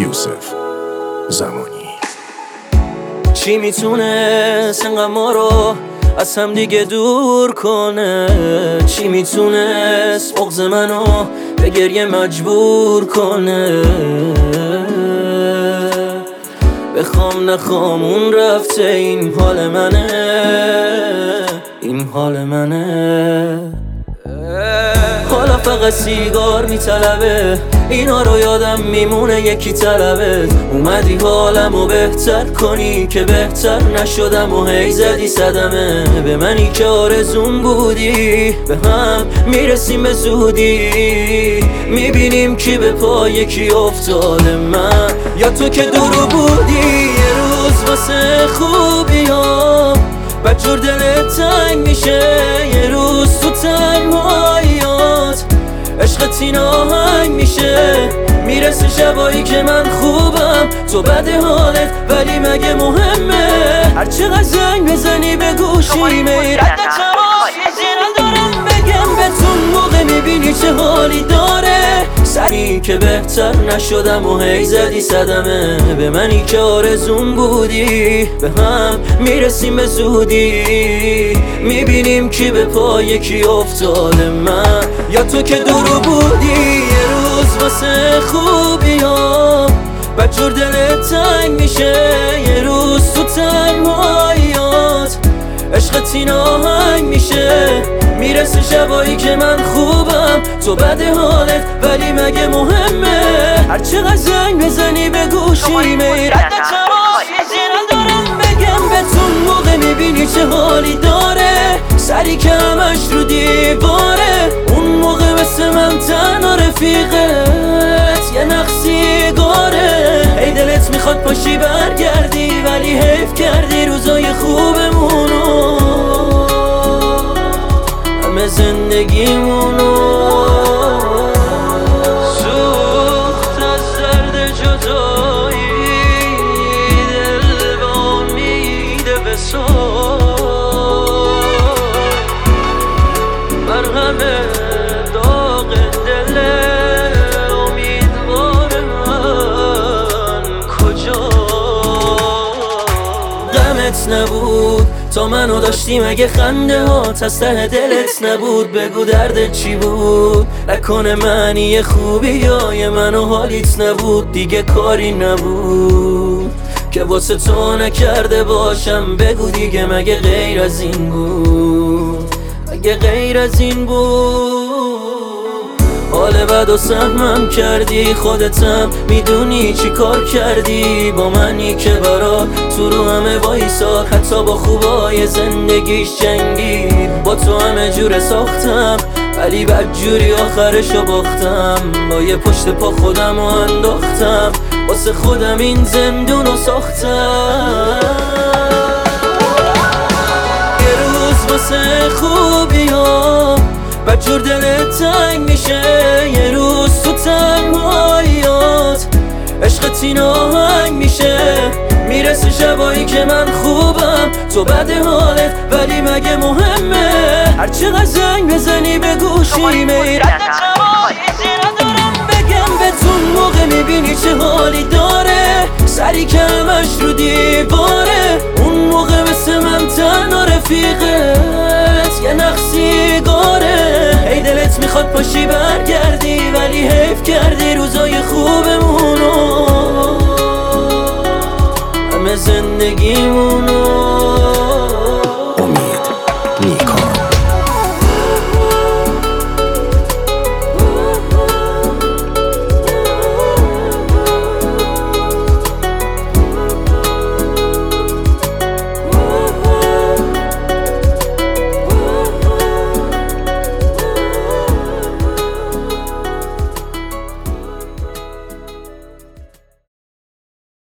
یوسف زمانی. چی میتونست انقدر ما رو از هم دیگه دور کنه؟ چی میتونست بغض منو به گریه مجبور کنه؟ بخوام نخوام اون رفته، این حال منه، این حال منه. حالا فقط سیگار میطلبه، اینا رو یادم میمونه یکی طلبه. اومدی حالمو بهتر کنی که بهتر نشدم و هی زدی صدمه به منی که آرزون بودی. به هم میرسیم به زودی، میبینیم کی به پای کی افتاده، من یا تو که دورو بودی. یه روز واسه خوبیام بدجور دلت تنگ میشه، یه روز تو تنهاییات عشقت این آهنگ میشه. میرسه شبایی که من خوبم تو بده حالت، ولی مگه مهمه هرچقدر زنگ بزنی به گوشی میرد چماش ندارم بگم بهتون موقع میبینی چه حالی داره. سری که بهتر نشدم و هی زدی صدمه به منی که آرزون بودی. به هم میرسیم به زودی، میبینیم کی به پای کی افتاده، من یا تو که دورو بودی. یه روز واسه خوبیام بدجور دلت تنگ میشه، یه روز تو تنهاییات عشقت این آهنگ میشه. میرسه شبایی که من خوبم تو بده حالت، ولی مگه مهمه هرچقدر زنگ بزنی به گوشی میرد چماش ندارم بگم بهتون موقع میبینی چه حالی داره. سری که همش رو دیواره، اون موقع مثل من تنها رفیقت یه نقصی گاره. ای دلت میخواد پاشی برگردی، ولی حیف کردی روزای خوبمونو، همه زندگیمونو سوخت از درد جدایی. دل به امیده به مرهم داغ دل امیدوار من کجا؟ غمت نبود تا منو داشتی، مگه خنده هات از ته دلت نبود؟ بگو دردت چی بود؟ نکنه معنی خوبی های منو حالیت نبود؟ دیگه کاری نبود که واسه تو نکرده باشم. بگو دیگه مگه غیر از این بود؟ مگه غیر از این بود؟ حال بد و سهمم کردی، خودتم میدونی چی کار کردی با منی که برات تو رو همه وایساد، حتی با خوبای زندگیش جنگید. با تو همه جوره ساختم ولی بدجوری آخرشو باختم. با یه پشت پا خودمو انداختم، واسه خودم این زندونو ساختم. یه روز واسه خوبیام بدجور دلت تنگ میشه، یه روز تو تنهاییات عشقت این آهنگ میشه. میرسه شبایی که من خوبم تو بده حالت، ولی مگه مهمه هرچقدر زنگ بزنی به گوشی میرد چماش ندارم بگم بهتون موقع میبینی چه حالی داره. سری که همش رو دیواره، اون موقع مثل من تنها رفیقت یه نقصی گاره. ای دلت میخواد پاشی برگردی، ولی حیف کردی روزای خوبمونو، همه زندگیمون